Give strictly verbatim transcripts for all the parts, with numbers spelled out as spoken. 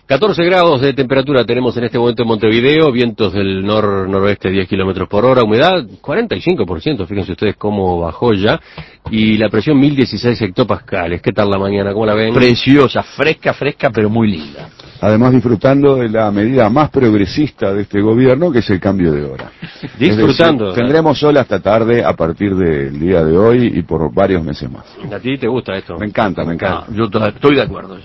catorce grados de temperatura tenemos en este momento en Montevideo, vientos del nor-noroeste diez kilómetros por hora, humedad cuarenta y cinco por ciento, fíjense ustedes cómo bajó ya, y la presión mil dieciséis hectopascales. ¿Qué tal la mañana? ¿Cómo la ven? Preciosa, fresca, fresca, pero muy linda. Además disfrutando de la medida más progresista de este gobierno, que es el cambio de hora. Disfrutando. Decir, tendremos sol hasta tarde a partir del día de hoy y por varios meses más. ¿A ti te gusta esto? Me encanta, me encanta. Ah, yo estoy de acuerdo.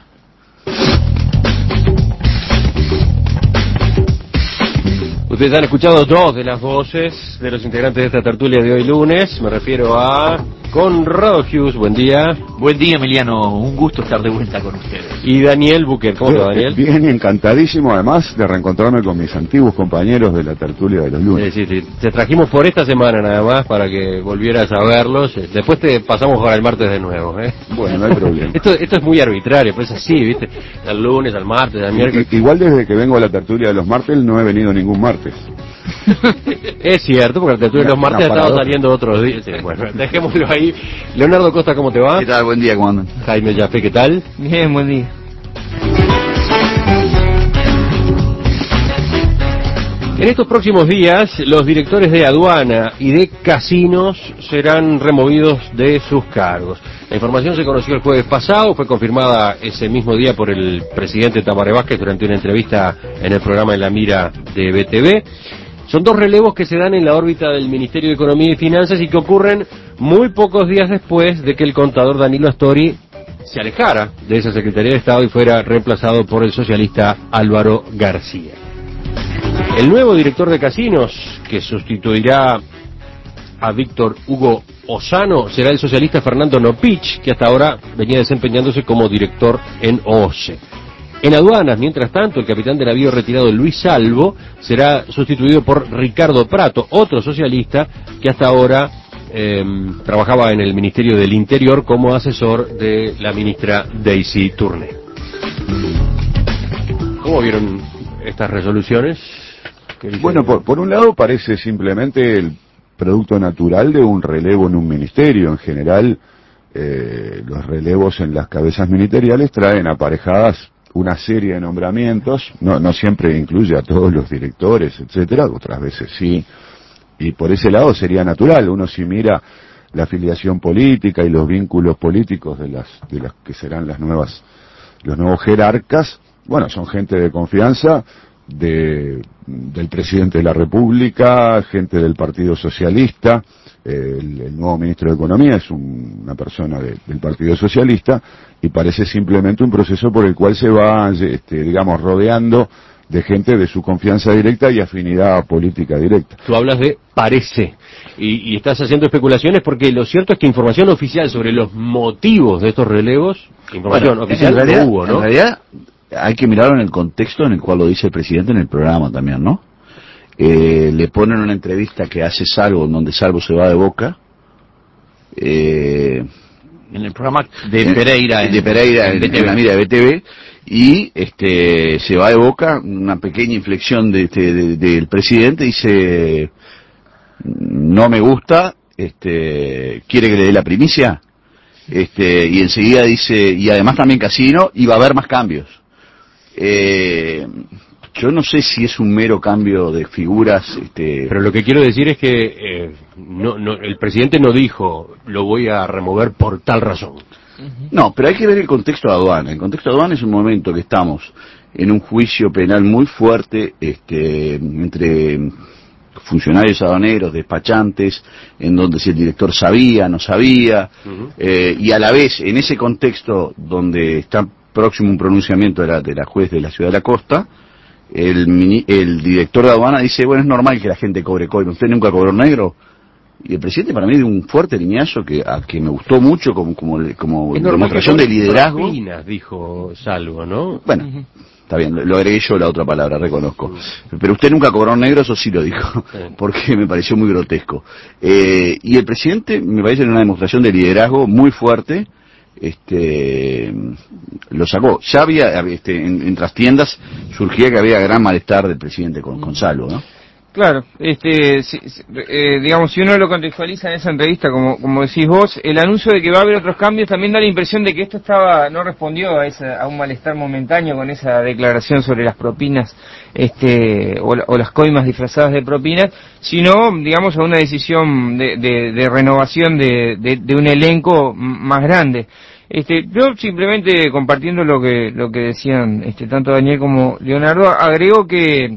Ustedes han escuchado dos de las voces de los integrantes de esta tertulia de hoy lunes. Me refiero a Conrado Hughes, buen día. Buen día, Emiliano, un gusto estar de vuelta con ustedes. Y Daniel Buquer, ¿cómo está, Daniel? Bien, encantadísimo además de reencontrarme con mis antiguos compañeros de la tertulia de los lunes. Sí, sí, sí. Te trajimos por esta semana nada más para que volvieras a verlos. Después te pasamos para el martes de nuevo, ¿eh? Bueno, no hay problema. Esto, esto es muy arbitrario, pues así, ¿viste? Al lunes, al martes, al miércoles. I, igual desde que vengo a la tertulia de los martes no he venido ningún martes. Es cierto, porque la tertulia de los martes ha estado saliendo otros días. Sí, bueno, dejémoslo ahí. Leonardo Costa, ¿cómo te va? ¿Qué tal? Buen día, ¿cómo andan? Jaime Jaffe, ¿qué tal? Bien, buen día. En estos próximos días, los directores de aduana y de casinos serán removidos de sus cargos. La información se conoció el jueves pasado, fue confirmada ese mismo día por el presidente Tabaré Vázquez durante una entrevista en el programa En la Mira de B T V. Son dos relevos que se dan en la órbita del Ministerio de Economía y Finanzas y que ocurren muy pocos días después de que el contador Danilo Astori se alejara de esa Secretaría de Estado y fuera reemplazado por el socialista Álvaro García. El nuevo director de casinos, que sustituirá a Víctor Hugo Osano, será el socialista Fernando Nopich, que hasta ahora venía desempeñándose como director en O C E. En aduanas, mientras tanto, el capitán de navío retirado Luis Salvo será sustituido por Ricardo Prato, otro socialista que hasta ahora eh, trabajaba en el Ministerio del Interior como asesor de la ministra Daisy Tourné. ¿Cómo vieron estas resoluciones? Bueno, por, por un lado parece simplemente el producto natural de un relevo en un ministerio. En general, eh, los relevos en las cabezas ministeriales traen aparejadas una serie de nombramientos, no, no siempre incluye a todos los directores, etcétera, otras veces sí, y por ese lado sería natural. Uno si mira la afiliación política y los vínculos políticos de las, de las que serán las nuevas, los nuevos jerarcas, bueno, son gente de confianza de, del presidente de la República, gente del Partido Socialista. El, el nuevo ministro de Economía es un, una persona de, del Partido Socialista, y parece simplemente un proceso por el cual se va, este, digamos, rodeando de gente de su confianza directa y afinidad política directa. Tú hablas de parece, y, y estás haciendo especulaciones porque lo cierto es que información oficial sobre los motivos de estos relevos, información bueno, oficial en realidad, no hubo, ¿no? En realidad hay que mirarlo en el contexto en el cual lo dice el presidente en el programa también, ¿no? Eh, le ponen una entrevista que hace Salvo, donde Salvo se va de Boca, eh, en el programa de Pereira, en, de Pereira en, en, en la Mira de B T V, y este se va de Boca, una pequeña inflexión de, de, de, del presidente, dice no me gusta, este quiere que le dé la primicia, este y enseguida dice, y además también casino, y va a haber más cambios. eh Yo no sé si es un mero cambio de figuras. Este... Pero lo que quiero decir es que eh, no, no, el presidente no dijo, lo voy a remover por tal razón. No, pero hay que ver el contexto de aduana. El contexto de aduana es un momento que estamos en un juicio penal muy fuerte este, entre funcionarios aduaneros, despachantes, en donde si el director sabía, no sabía, uh-huh. eh, y a la vez, en ese contexto donde está próximo un pronunciamiento de la, de la juez de la Ciudad de la Costa, El, mini, el director de aduana dice, bueno, es normal que la gente cobre cobre, ¿usted nunca cobró negro? Y el presidente para mí dio un fuerte lineazo que a que me gustó mucho como como como demostración de liderazgo. Propinas, dijo Salvo, ¿no? Bueno, uh-huh. Está bien, lo, lo agregué yo la otra palabra, reconozco. Uh-huh. Pero usted nunca cobró negro, eso sí lo dijo, sí. Porque me pareció muy grotesco. Eh, y el presidente me parece una demostración de liderazgo muy fuerte. Este lo sacó. Ya había este, en, en trastiendas surgía que había gran malestar del presidente con, con Salvo, ¿no? Claro, este, si, si, eh, digamos, si uno lo contextualiza en esa entrevista, como, como decís vos, el anuncio de que va a haber otros cambios también da la impresión de que esto estaba, no respondió a esa, a un malestar momentáneo con esa declaración sobre las propinas, este, o, o las coimas disfrazadas de propinas, sino, digamos, a una decisión de, de, de renovación de, de, de un elenco más grande. Este, yo simplemente compartiendo lo que, lo que decían, este, tanto Daniel como Leonardo, agrego que,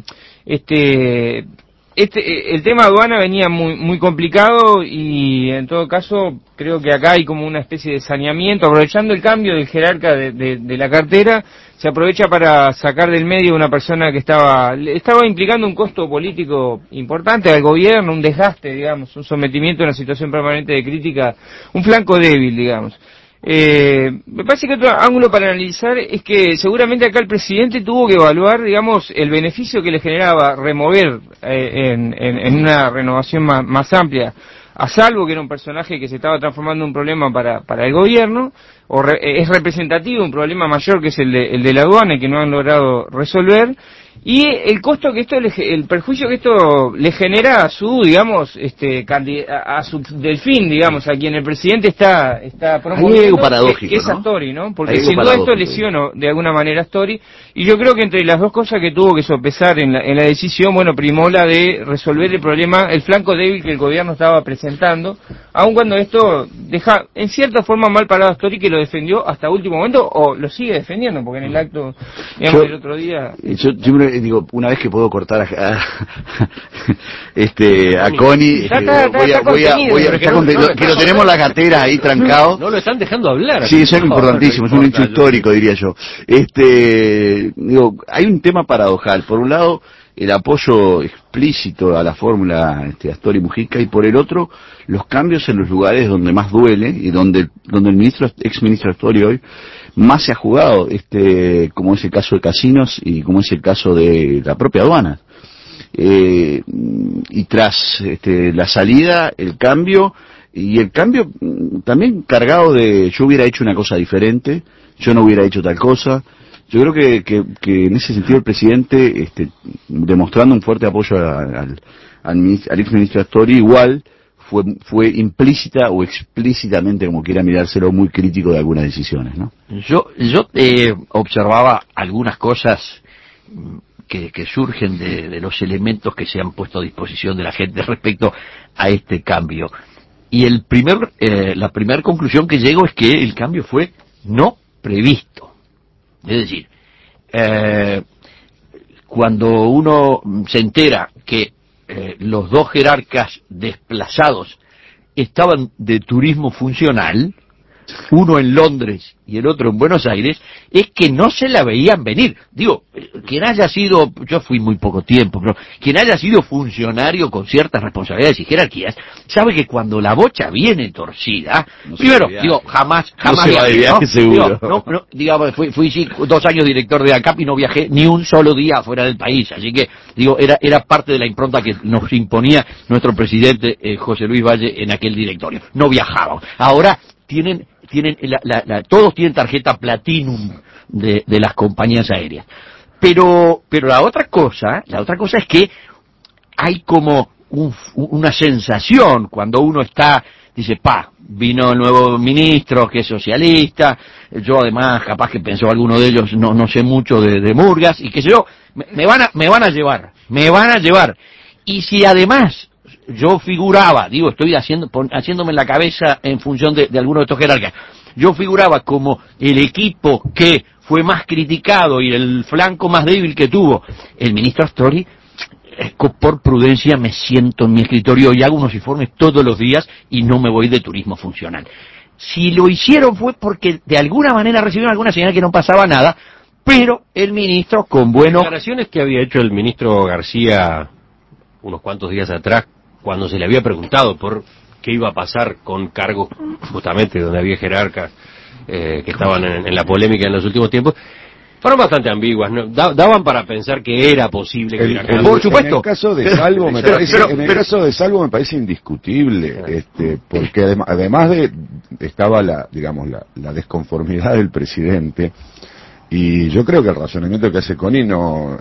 este, Este, el tema aduana venía muy muy complicado y en todo caso creo que acá hay como una especie de saneamiento, aprovechando el cambio del jerarca de, de, de la cartera, se aprovecha para sacar del medio una persona que estaba estaba implicando un costo político importante al gobierno, un desgaste, digamos, un sometimiento a una situación permanente de crítica, un flanco débil, digamos. Eh, me parece que otro ángulo para analizar es que seguramente acá el presidente tuvo que evaluar, digamos, el beneficio que le generaba remover eh, en, en, en una renovación más, más amplia a Salvo, que era un personaje que se estaba transformando en un problema para, para el gobierno, o re, es representativo, un problema mayor que es el de, el de la aduana y que no han logrado resolver, y el costo que esto, le, el perjuicio que esto le genera a su, digamos, este, a, a su delfín, digamos, a quien el presidente está, está promoviendo, que, que es a Astori, ¿no? Porque sin duda esto lesionó de alguna manera a Astori, y yo creo que entre las dos cosas que tuvo que sopesar en la, en la decisión, bueno, primó la de resolver el problema, el flanco débil que el gobierno estaba presentando, aun cuando esto deja en cierta forma mal parado a Astori, que lo defendió hasta último momento, o lo sigue defendiendo, porque en el acto, digamos, yo, del otro día... Yo, yo digo, una vez que puedo cortar a, a este a Connie, está, está, voy a, voy a, voy a, que, no, no, que lo tenemos la gatera ahí trancado. No lo están dejando hablar. Sí, eso es importantísimo, es un hecho histórico, diría yo. Este, digo, hay un tema paradojal. Por un lado, el apoyo explícito a la fórmula este, Astori Mujica, y por el otro, los cambios en los lugares donde más duele y donde, donde el ministro, ex ministro Astori hoy, más se ha jugado, este, como es el caso de Casinos y como es el caso de la propia aduana. Eh, y tras este, la salida, el cambio, y el cambio también cargado de yo hubiera hecho una cosa diferente, yo no hubiera hecho tal cosa. Yo creo que, que, que en ese sentido el presidente, este, demostrando un fuerte apoyo al, al, al ex ministro Astori, igual fue fue implícita o explícitamente, como quiera mirárselo, muy crítico de algunas decisiones, ¿no? Yo yo eh, observaba algunas cosas que, que surgen de, de los elementos que se han puesto a disposición de la gente respecto a este cambio. Y el primer eh, la primera conclusión que llego es que el cambio fue no previsto. Es decir, eh, cuando uno se entera que eh, los dos jerarcas desplazados estaban de turismo funcional, uno en Londres y el otro en Buenos Aires, es que no se la veían venir. Digo, quien haya sido, yo fui muy poco tiempo, pero quien haya sido funcionario con ciertas responsabilidades y jerarquías, sabe que cuando la bocha viene torcida, no primero, digo, jamás, jamás no se va de viaje, ¿no? Seguro. Digo, no, no, digamos, fui, fui sí, dos años director de ACAP y no viajé ni un solo día fuera del país, así que, digo, era, era parte de la impronta que nos imponía nuestro presidente eh, José Luis Valle en aquel directorio. No viajábamos. Ahora tienen tienen la, la, la, todos tienen tarjeta Platinum de, de las compañías aéreas, pero pero la otra cosa la otra cosa es que hay como un, una sensación cuando uno está, dice, pa, vino el nuevo ministro que es socialista, yo además capaz que pensó alguno de ellos, no no sé mucho de, de murgas y qué sé yo, me, me van a me van a llevar me van a llevar y si además yo figuraba, digo, estoy haciendo, pon, haciéndome en la cabeza en función de, de algunos de estos jerarcas, yo figuraba como el equipo que fue más criticado y el flanco más débil que tuvo el ministro Astori, por prudencia me siento en mi escritorio y hago unos informes todos los días y no me voy de turismo funcional. Si lo hicieron fue porque de alguna manera recibieron alguna señal que no pasaba nada, pero el ministro con buenos... Declaraciones que había hecho el ministro García unos cuantos días atrás, cuando se le había preguntado por qué iba a pasar con cargos justamente donde había jerarcas eh, que estaban en, en la polémica en los últimos tiempos, fueron bastante ambiguas, ¿no? Da, daban para pensar que era posible que el, hubiera el, por supuesto. En el caso de Salvo me parece, pero, pero, en el pero, caso de Salvo me parece indiscutible, este, porque adem además de estaba la, digamos, la, la desconformidad del presidente, y yo creo que el razonamiento que hace Connie no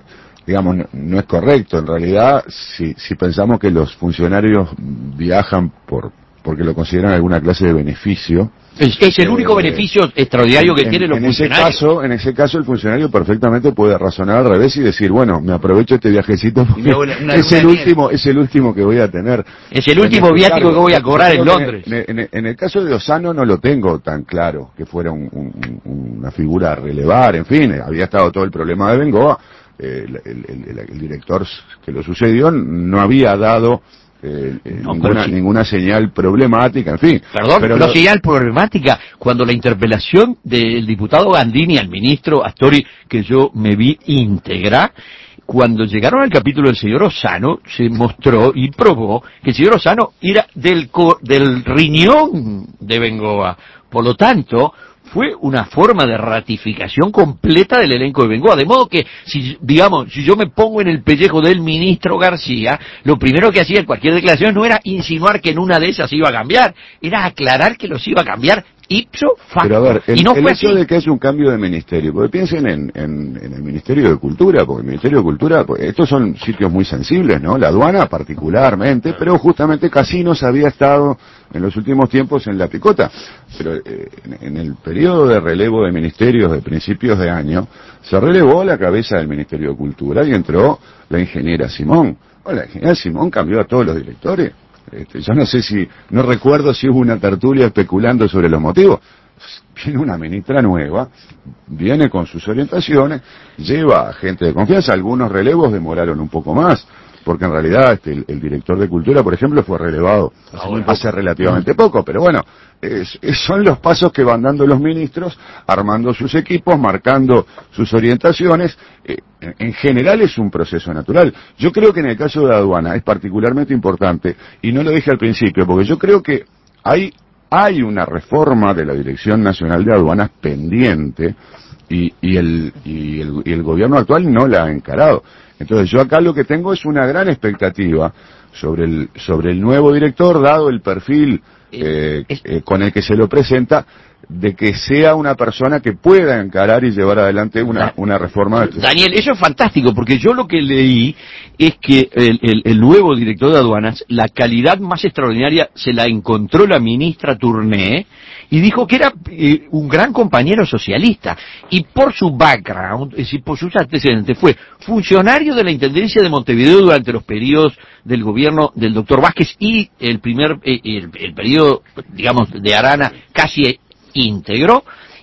digamos, no, no es correcto. En realidad, si, si pensamos que los funcionarios viajan por porque lo consideran alguna clase de beneficio. Es, es el único eh, beneficio extraordinario que en, tienen los en funcionarios. Ese caso, en ese caso, el funcionario perfectamente puede razonar al revés y decir, bueno, me aprovecho este viajecito porque una, una, es el último, es el último que voy a tener. Es el último este viático cargo. que voy a cobrar en en, Londres. En, en, en el caso de Lozano no lo tengo tan claro, que fuera un, un, una figura a relevar, en fin, había estado todo el problema de Bengoa, eh, el, el, el, el director que lo sucedió no había dado Eh, eh, no, ninguna, sí. ninguna señal problemática, en fin. Perdón, pero no lo... señal problemática cuando la interpelación del diputado Gandini al ministro Astori, que yo me vi íntegra, cuando llegaron al capítulo del señor Lozano, se mostró y probó que el señor Lozano era del, co del riñón de Bengoa. Por lo tanto, fue una forma de ratificación completa del elenco de Bengoa, de modo que, si digamos, si yo me pongo en el pellejo del ministro García, lo primero que hacía en cualquier declaración no era insinuar que en una de esas iba a cambiar, era aclarar que los iba a cambiar ipso facto. Pero a ver, el, y no el fue hecho así. de que haya un cambio de ministerio, porque piensen en, en, en el Ministerio de Cultura, porque el Ministerio de Cultura, pues, estos son sitios muy sensibles, ¿no? La aduana particularmente, pero justamente Casinos había estado en los últimos tiempos en la picota. Pero eh, en, en el periodo de relevo de ministerios de principios de año, se relevó a la cabeza del Ministerio de Cultura y entró la ingeniera Simón. Bueno, la ingeniera Simón cambió a todos los directores. Este, yo no sé si, no recuerdo si hubo una tertulia especulando sobre los motivos. Viene una ministra nueva, viene con sus orientaciones, lleva a gente de confianza. Algunos relevos demoraron un poco más, porque en realidad este, el, el director de Cultura, por ejemplo, fue relevado hace, hace relativamente poco, pero bueno, es, es, son los pasos que van dando los ministros, armando sus equipos, marcando sus orientaciones. Eh, en, en general es un proceso natural. Yo creo que en el caso de la aduana es particularmente importante, y no lo dije al principio, porque yo creo que hay, hay una reforma de la Dirección Nacional de Aduanas pendiente, y, y, el, y, el, y el gobierno actual no la ha encarado. Entonces yo acá lo que tengo es una gran expectativa sobre el, sobre el nuevo director, dado el perfil eh, eh, con el que se lo presenta, de que sea una persona que pueda encarar y llevar adelante una, una reforma. Daniel, eso es fantástico, porque yo lo que leí es que el, el, el nuevo director de aduanas, la calidad más extraordinaria se la encontró la ministra Tourné, y dijo que era eh, un gran compañero socialista, y por su background, es decir, por sus antecedentes, fue funcionario de la Intendencia de Montevideo durante los periodos del gobierno del doctor Vázquez y el primer, eh, el, el periodo, digamos, de Arana casi íntegro,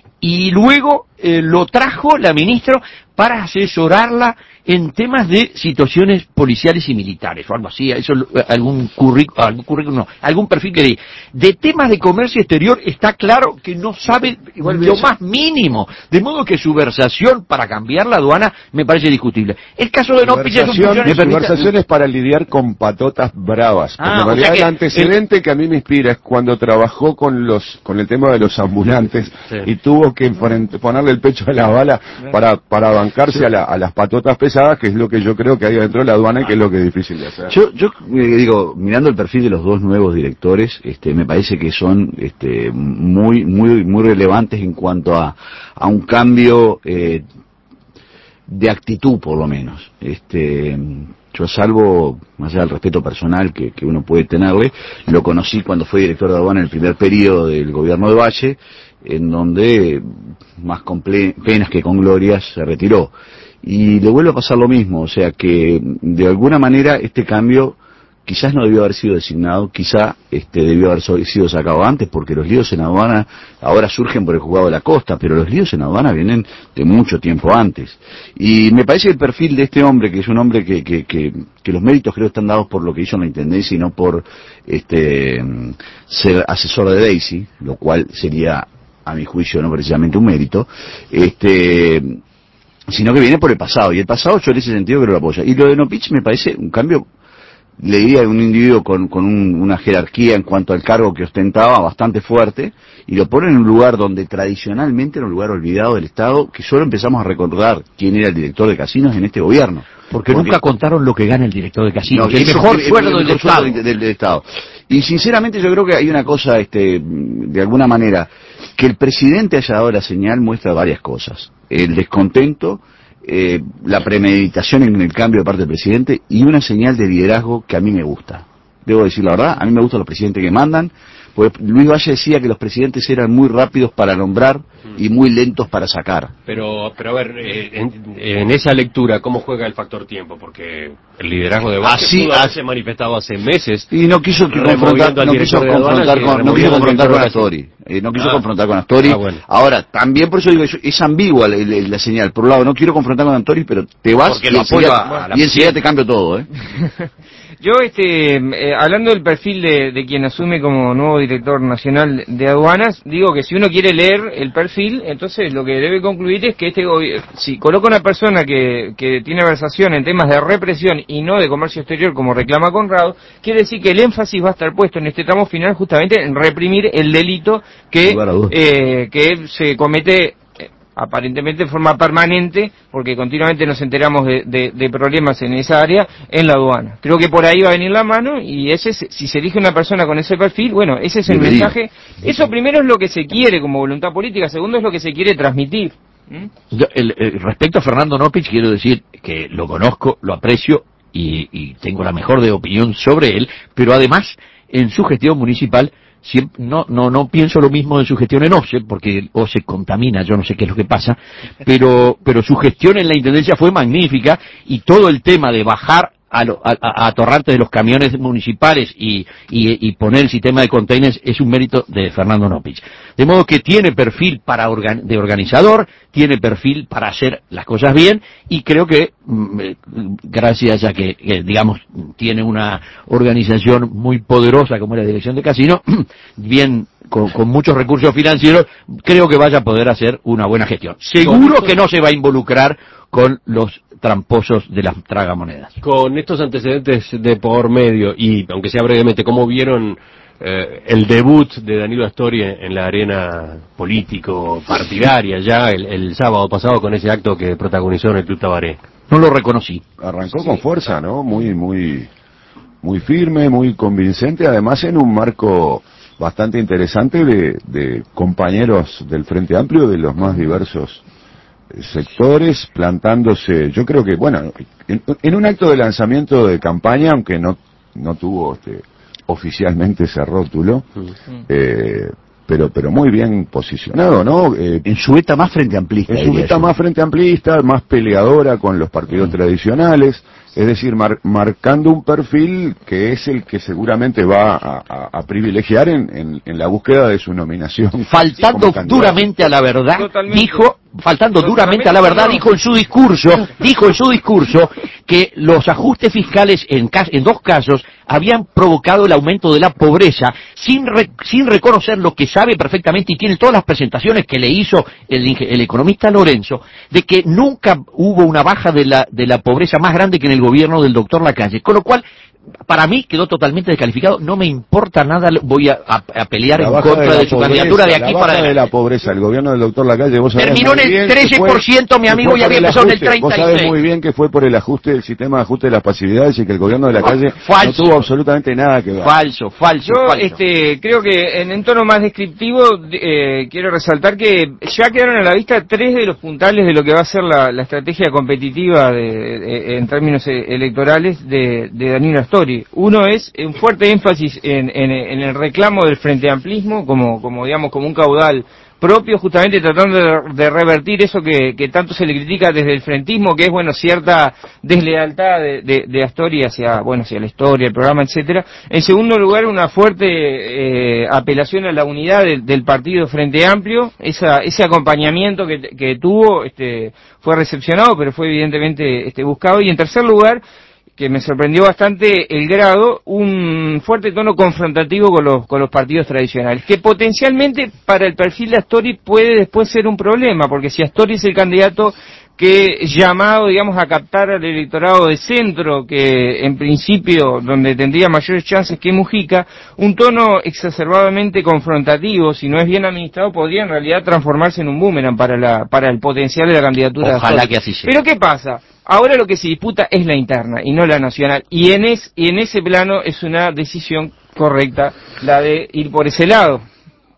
y luego eh, lo trajo la ministra para asesorarla en temas de situaciones policiales y militares, o algo así, eso algún currículum, algún currículum, no, algún perfil que di. De temas de comercio exterior está claro que no sabe lo más mínimo, de modo que su versación para cambiar la aduana me parece discutible. El caso de Nopich es un Mi conversación es para lidiar con patotas bravas, porque ah, en realidad o sea que el antecedente el... que a mí me inspira es cuando trabajó con los con el tema de los ambulantes, sí, y tuvo que ponerle el pecho a la bala para para bancarse sí. a, la, a las patotas pesadas, que es lo que yo creo que hay dentro de la aduana y que es lo que es difícil de hacer. Yo, yo eh, digo, mirando el perfil de los dos nuevos directores, este, me parece que son este, muy muy muy relevantes en cuanto a, a un cambio eh, de actitud, por lo menos. Este, yo, salvo, más allá del respeto personal que, que uno puede tenerle, lo conocí cuando fue director de aduana en el primer periodo del gobierno de Valle, en donde más con penas que con glorias se retiró. Y le vuelve a pasar lo mismo, o sea que de alguna manera este cambio quizás no debió haber sido designado, quizá este debió haber sido sacado antes, porque los líos en aduana ahora surgen por el juzgado de la costa, pero los líos en aduana vienen de mucho tiempo antes. Y me parece el perfil de este hombre, que es un hombre que, que, que, que los méritos creo están dados por lo que hizo en la Intendencia y no por este ser asesor de Daisy, lo cual sería, a mi juicio, no precisamente un mérito, este sino que viene por el pasado, y el pasado yo en ese sentido creo que lo apoya. Y lo de Nopich me parece un cambio, le diría, de un individuo con, con un, una jerarquía en cuanto al cargo que ostentaba bastante fuerte, y lo pone en un lugar donde tradicionalmente era un lugar olvidado del Estado, que solo empezamos a recordar quién era el director de Casinos en este gobierno. Porque, Porque nunca contaron lo que gana el director de Casinos, no, el mejor sueldo del, del Estado. Del, del, del Estado. Y sinceramente yo creo que hay una cosa, este, de alguna manera, que el presidente haya dado la señal muestra varias cosas. El descontento eh, la premeditación en el cambio de parte del presidente y una señal de liderazgo que a mí me gusta. Debo decir la verdad, a mí me gustan los presidentes que mandan, porque Luis Valle decía que los presidentes eran muy rápidos para nombrar y muy lentos para sacar. Pero, pero a ver, eh, en, en esa lectura, ¿cómo juega el factor tiempo? Porque el liderazgo de Vázquez Así, pudo así, haberse manifestado hace meses. Y no quiso confrontar, no quiso confrontar con, no quiso confrontar con Astori. Eh, no quiso ah, confrontar con Astori. Ah, bueno. Ahora, también por eso digo, es, es ambigua la, la, la señal. Por un lado, no quiero confrontar con Astori, pero te vas porque y, lo enseguida, apoya, y enseguida te cambio todo, ¿eh? Yo, este, eh, hablando del perfil de, de quien asume como nuevo director nacional de aduanas, digo que si uno quiere leer el perfil, entonces lo que debe concluir es que este gobierno, si coloca una persona que, que tiene versación en temas de represión y no de comercio exterior como reclama Conrado, quiere decir que el énfasis va a estar puesto en este tramo final justamente en reprimir el delito que, eh, que se comete aparentemente de forma permanente, porque continuamente nos enteramos de, de, de problemas en esa área, en la aduana. Creo que por ahí va a venir la mano, y ese, si se elige una persona con ese perfil, bueno, ese es el Debería. mensaje. Eso primero es lo que se quiere como voluntad política, segundo es lo que se quiere transmitir. ¿Mm? Yo, el, el, respecto a Fernando Nopich, quiero decir que lo conozco, lo aprecio, y, y tengo la mejor de opinión sobre él, pero además, en su gestión municipal, Siempre, no, no, no pienso lo mismo de su gestión en OCE, porque OCE contamina, yo no sé qué es lo que pasa, pero, pero su gestión en la Intendencia fue magnífica, y todo el tema de bajar a, lo, a, a atorrantes de los camiones municipales y, y, y poner el sistema de containers es un mérito de Fernando Nopich. De modo que tiene perfil para organ, de organizador, tiene perfil para hacer las cosas bien, y creo que, gracias a que, que digamos, tiene una organización muy poderosa como es la Dirección de Casino, bien, con, con muchos recursos financieros, creo que vaya a poder hacer una buena gestión. Seguro que no se va a involucrar con los tramposos de las tragamonedas. Con estos antecedentes de por medio, y aunque sea brevemente, ¿cómo vieron eh, el debut de Danilo Astori en, en la arena político-partidaria ya el, el sábado pasado con ese acto que protagonizó en el Club Tabaré? No lo reconocí. Arrancó sí. con fuerza, ¿no? Muy, muy, muy firme, muy convincente, además en un marco bastante interesante de, de compañeros del Frente Amplio de los más diversos sectores, plantándose, yo creo que, bueno, en, en un acto de lanzamiento de campaña, aunque no no tuvo este, oficialmente ese rótulo, mm. eh, pero pero muy bien posicionado, ¿no? Eh, en su beta más frente amplista. En su beta más frente amplista, más peleadora con los partidos mm. tradicionales, es decir, mar, marcando un perfil que es el que seguramente va a, a, a privilegiar en, en, en la búsqueda de su nominación. Faltando duramente a la verdad, Totalmente. dijo, faltando Totalmente duramente a la verdad, no. dijo en su discurso, dijo en su discurso que los ajustes fiscales en, en dos casos habían provocado el aumento de la pobreza, sin re, sin reconocer lo que sabe perfectamente y tiene todas las presentaciones que le hizo el, el economista Lorenzo, de que nunca hubo una baja de la, de la pobreza más grande que en el gobierno del doctor Lacalle, con lo cual para mí quedó totalmente descalificado, no me importa nada, voy a, a, a pelear en contra de, de su pobreza, candidatura de aquí la para adelante. De la pobreza, el gobierno del doctor Lacalle, vos sabés terminó en el trece por ciento, mi amigo, y había empezado en el treinta y seis. Vos sabés muy bien que fue por el ajuste del sistema de ajuste de las pasividades y que el gobierno de Lacalle falso. no tuvo absolutamente nada que ver. Falso, falso, Yo, falso. este, creo que en, en tono más descriptivo, eh, quiero resaltar que ya quedaron a la vista tres de los puntales de lo que va a ser la, la estrategia competitiva de, de, en términos electorales de, de Danilo Astori. Uno es un fuerte énfasis en, en, en el reclamo del Frente Amplismo como, como digamos, como un caudal propio, justamente tratando de, de revertir eso que, que tanto se le critica desde el frentismo, que es, bueno, cierta deslealtad de, de, de Astori hacia, bueno, hacia la historia, el programa, etcétera. En segundo lugar, una fuerte eh, apelación a la unidad de, del partido Frente Amplio, esa, ese acompañamiento que, que tuvo, este, fue recepcionado, pero fue evidentemente este, buscado. Y en tercer lugar, que me sorprendió bastante el grado, un fuerte tono confrontativo con los con los partidos tradicionales, que potencialmente para el perfil de Astori puede después ser un problema, porque si Astori es el candidato que llamado, digamos, a captar al electorado de centro, que en principio donde tendría mayores chances que Mujica, un tono exacerbadamente confrontativo, si no es bien administrado, podría en realidad transformarse en un boomerang para la para el potencial de la candidatura. Ojalá que así sea. Pero ¿qué pasa? Ahora lo que se disputa es la interna y no la nacional, y en, es, y en ese plano es una decisión correcta la de ir por ese lado.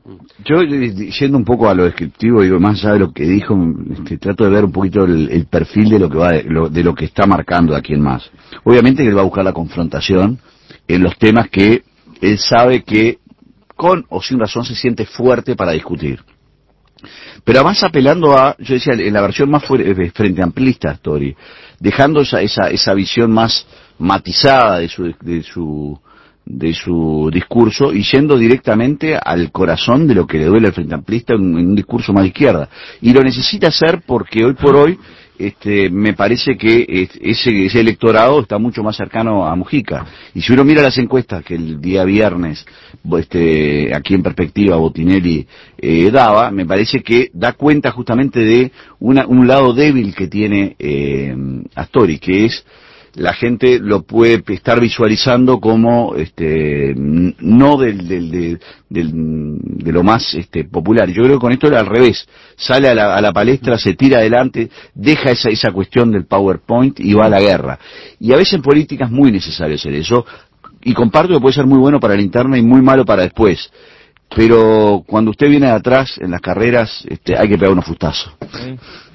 Yo, yendo un poco a lo descriptivo, digo, más allá de lo que dijo, este, trato de ver un poquito el, el perfil de lo que va, de lo, de lo que está marcando a quien más. Obviamente que él va a buscar la confrontación en los temas que él sabe que, con o sin razón, se siente fuerte para discutir. Pero además apelando a, yo decía, en la versión más frente amplista, Story, dejando esa, esa, esa visión más matizada de su, de su, de su discurso y yendo directamente al corazón de lo que le duele al frente amplista en, en un discurso más de izquierda. Y lo necesita hacer porque hoy por hoy este, me parece que ese, ese electorado está mucho más cercano a Mujica. Y si uno mira las encuestas que el día viernes, este, aquí en Perspectiva, Botinelli eh, daba, me parece que da cuenta justamente de una, un lado débil que tiene eh, Astori, que es la gente lo puede estar visualizando como este no del, del, del, del de lo más este popular. Yo creo que con esto era al revés, sale a la, a la palestra, se tira adelante, deja esa esa cuestión del PowerPoint y va a la guerra. Y a veces en política es muy necesario hacer eso, y comparto que puede ser muy bueno para la interna y muy malo para después. Pero cuando usted viene de atrás en las carreras, este, hay que pegar unos fustazos. Sí.